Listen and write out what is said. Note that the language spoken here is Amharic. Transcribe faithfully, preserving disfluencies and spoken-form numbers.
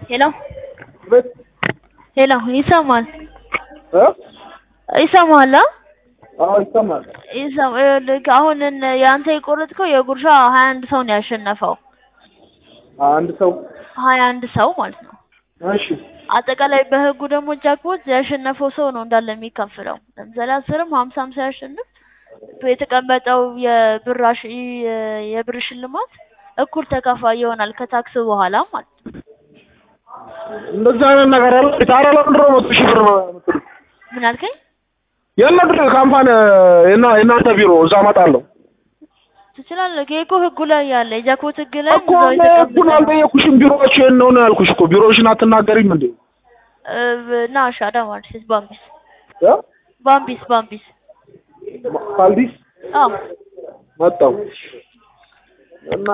ሄሎ ቤት ሄሎ ይሰማል እ ይሰማል አዎ ይሰማል ይሰማ አሁን ያንተ የቆረጥከው የጉርሻ ሃያ አንድ ሰው ነው ያሸነፈው አንድ ሰው ሃያ አንድ ሰው ማለት ነው እሺ አጠቃላይ በህጉ ደግሞ ጃክፖት ያሸነፈው ሰው ነው እንዳለ የሚከፍለው ለምሳሌ አስርም ሃምሳም ሲያሸንፍ የተቀመጠው የብራሽ የብር ሽልማት እኩል ተካፋይ ይሆናል ከታክስ በኋላ ማለት ነው እንደዛ አይነት ነገር አለ ታዲያ ለምንድን ነው መቶ ሺህ ብር የምትሉት ምን አልከኝ የለም ካምፓኒ እና እናንተ ቢሮ እዛ እመጣለሁ ትችላለህ እኮ ህጉ ላይ ያለ የጃክፖት ህግ ላይ እኮ ህጉን አልጠየኩሽም ቢሮዎችን ነው ነው ያልኩሽ እኮ ቢሮዎችን አትናገሪም እንዴ ና ሻዳ ማለት ባምቢስ እ ባምቢስ ባምቢስ ካልዲስ አዎ መጣው እና